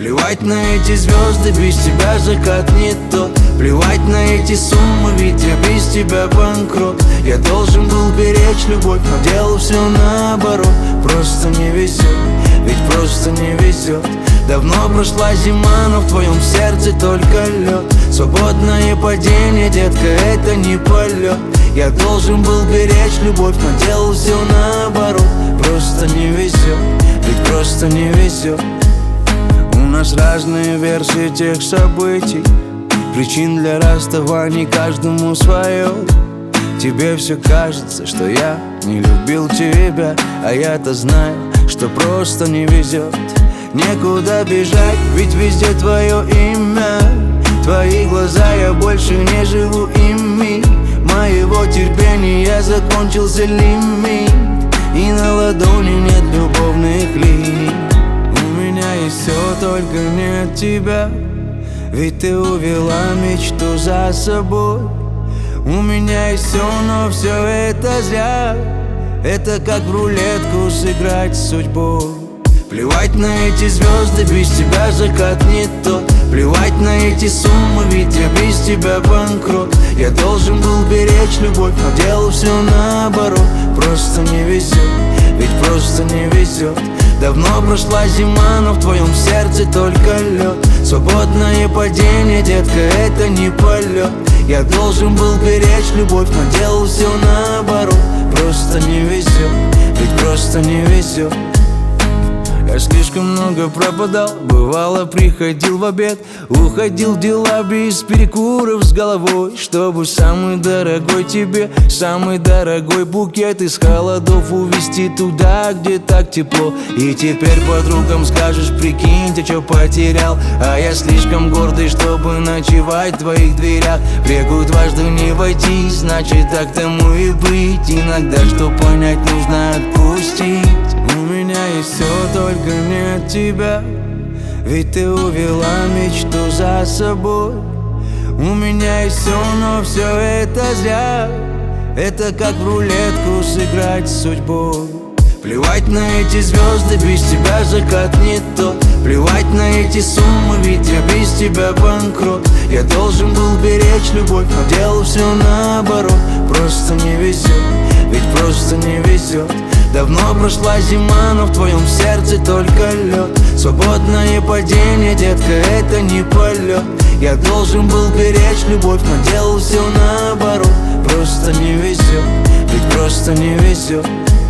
Плевать на эти звезды, без тебя закат не тот. Плевать на эти суммы, ведь я без тебя банкрот. Я должен был беречь любовь, но делал все наоборот. Просто не везет, ведь просто не везет. Давно прошла зима, но в твоем сердце только лед. Свободное падение, детка, это не полет. Я должен был беречь любовь, но делал все наоборот. Просто не везет, ведь просто не везет. У нас разные версии тех событий, причин для расставаний каждому свое. Тебе все кажется, что я не любил тебя, а я-то знаю, что просто не везет. Некуда бежать, ведь везде твое имя. Твои глаза, я больше не живу ими. Моего терпения закончился лимит, и на ладони нет любовных линий. У меня есть все, только нет тебя, ведь ты увела мечту за собой. У меня есть все, но все это зря. Это как в рулетку сыграть с судьбой. Плевать на эти звезды, без тебя закат не тот. Плевать на эти суммы, ведь я без тебя банкрот. Я должен был беречь любовь, но делал все наоборот. Просто не везет, ведь просто не везет. Давно прошла зима, но в твоем сердце только лед. Свободное падение, детка, это не полет. Я должен был беречь любовь, но делал все наоборот. Просто не везет, ведь просто не везет. Я слишком много пропадал, бывало приходил в обед, уходил в дела без перекуров с головой, чтобы самый дорогой тебе, самый дорогой букет из холодов увезти туда, где так тепло. И теперь подругам скажешь: прикинь, ты чё потерял? А я слишком гордый, чтобы ночевать в твоих дверях. В реку дважды не войти, значит так тому и быть. Иногда, что понять, нужно отпустить. У меня есть все, только нет тебя, ведь ты увела мечту за собой. У меня есть все, но все это зря. Это как в рулетку сыграть с судьбой. Плевать на эти звезды, без тебя закат не тот. Плевать на эти суммы, ведь я без тебя банкрот. Я должен был беречь любовь, но делал все наоборот. Просто не везет, ведь просто не везет. Давно прошла зима, но в твоем сердце только лед. Свободное падение, детка, это не полет. Я должен был беречь любовь, но делал все наоборот. Просто не везет, ведь просто не везет.